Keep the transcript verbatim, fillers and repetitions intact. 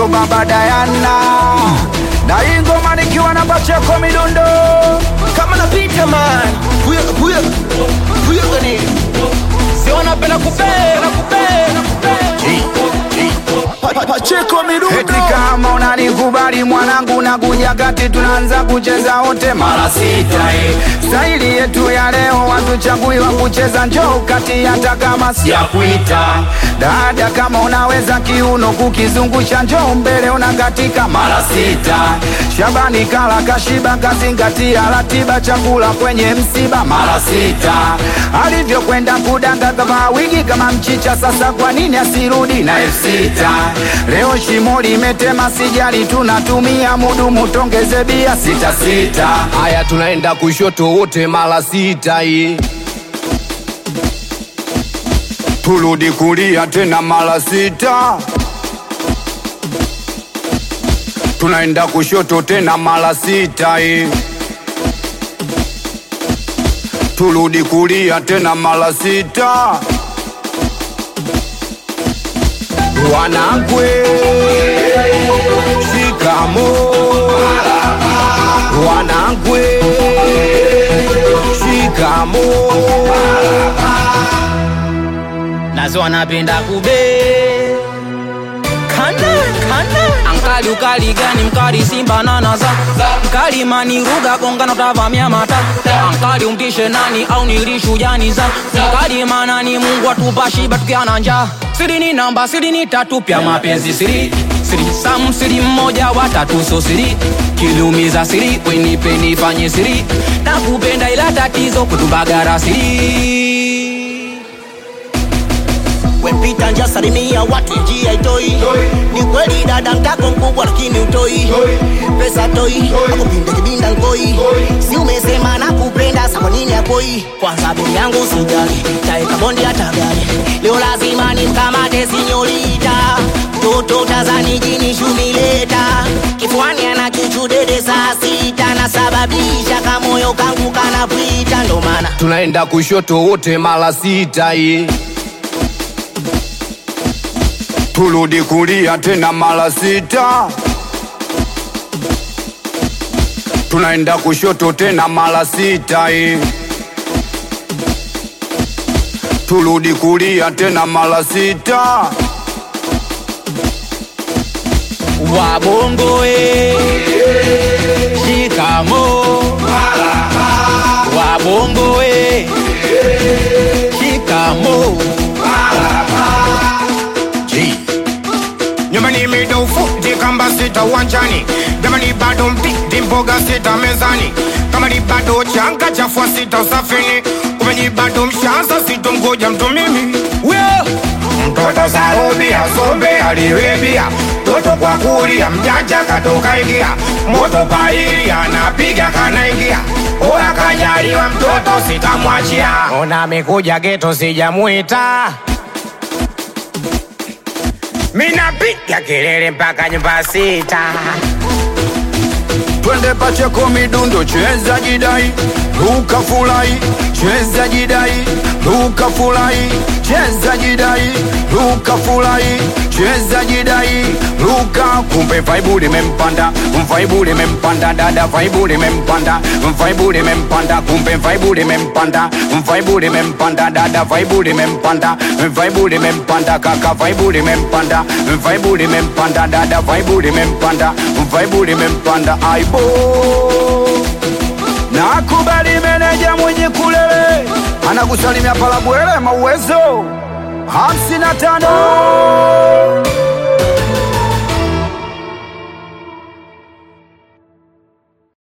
ndo baba Diana. Na hii ngoma nikiwa na Pacheco Midundo. Kama napita man Huyo, huyo, huyo gani Sio napenda kupenda, kupenda, kupenda Pacheco Midundo. Eti kama unanikubali mwanangu na kuja kati tunaanza kucheza wote mara sita eh. Staili yetu ya leo watu chagui wa kucheza njoo kati hata kama siya kuita. Dada kama unaweza kiuno kukizungusha njoo mbele unakatika mara sita. Shabani kala kashiba kazingatia ratiba chakula kwenye msiba mara sita. Alivyo kwenda kudanga kama wigi kama mchicha sasa kwa nini asirudi na elfu sita. Leo shimo limetema sijali tunatumia mudu mutongeze bia sita sita. Haya tunaenda kushoto wote mara sita hii. Turudi kulia tena mara sita. Tunaenda kushoto tena mara sita hii. Turudi kulia tena mara sita. Wanangwe shikamo. Wanangwe shikamo. Nazo wanapenda kube Kana, kana Ankali ukali gani mkali simba na naza Mkali mani ruga kongano tavamia mata Ankali umtishe nani au nilishu janiza Mkali manani mungu atupashi batukiana nja Siri ni namba, siri ni tatu pia mapenzi siri Siri sam, siri mmoja watatu so siri Kilumiza siri, wenipe nifanye siri Nakupenda ila tatizo kutubagara siri Wepita nja salimia watu njia itoi. Ni kweli dada mtako mkubwa lakini utoi. Pesa toi, akupinde kibinda nkoi. Si umesema nakupenda sa kwa nini akoi. Kwanza bini yangu sijali, taeka bondi hata gari. Leo lazima ni mkamate sinyorita. Toto tazani jini shumileta. Kifuani ana chuchu dede saa sita. Na sababisha kamoyo kangu kanapita ndo mana tunaenda kushoto wote mara sita hii. Turudi kulia tena mara sita. Tunaenda kushoto tena mara sita hii. Turudi kulia tena mara sita. Wabongo e shikamo. Wabongo e shikamo. Nyumbani midofu, jikamba sita uwanjani. Jamani bado mpiti mboga sita mezani. Kama ni bado changa chafua sita usafini. Kumenyi bado mshanza sito mgoja mtu mimi. Mtoto sarubi asombe aliwebia. Toto kwa kulia mjanja katoka ingia. Moto paili anapiga kanaingia. Ola kajaliwa mtoto sitamwachia. Ona mekuja geto sijamuita. Mina piga kelele mpaka nyumba sita. Twende Pacheco Midundo cheza jidai. Luka fulai cheza jidai. Luka fulai cheza jidai. Luka fulai cheza jidai. Luka kumbe vaibu limempanda. Vaibu limempanda dada vaibu limempanda. Vaibu limempanda kumbe vaibu limempanda. Vaibu limempanda dada vaibu limempanda. Vaibu limempanda kaka vaibu limempanda. Vaibu limempanda dada vaibu limempanda. Vaibu limempanda aibo. Nakubali meneja mwenye kulele. Anakusalimia pala bwele mauwezo hamsini na tano.